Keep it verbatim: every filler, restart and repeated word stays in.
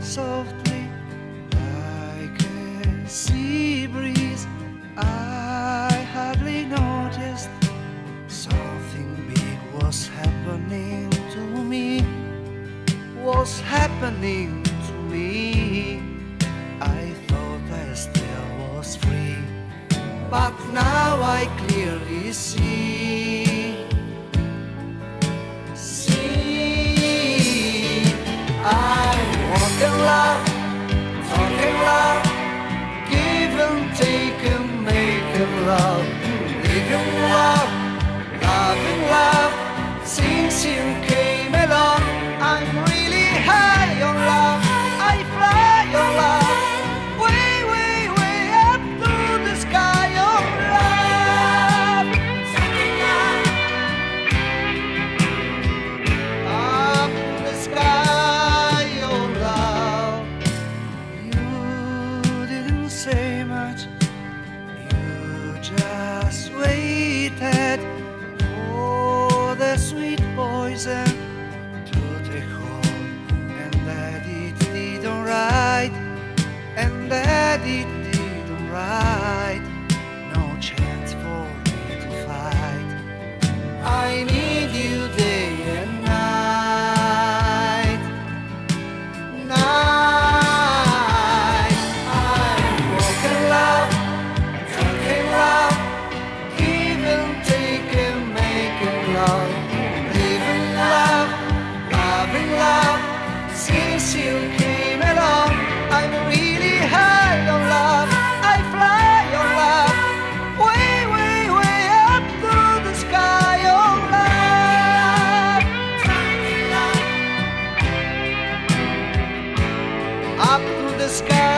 softly like a sea breeze. I hardly noticed something big was happening to me, was happening to me. I thought I still was free, but now I clearly see. See, I walk in love, talk in love, give and take and make in love, live in love, love in love. Since you came along, I'm really high on love. I fly on love, way, way, way up to the sky on love. Up to the sky on love. You didn't say much, you just waited for the sweet poison to take hold, and that it didn't right, and that it didn't right. No chance for me to fight. I need you day and night, night. I walk in love, talk in love, give and take and make in love, live in love, love in love. Since you came along, I'm really high on love. I fly on love, way, way, way up to the sky on love. Up to the sky.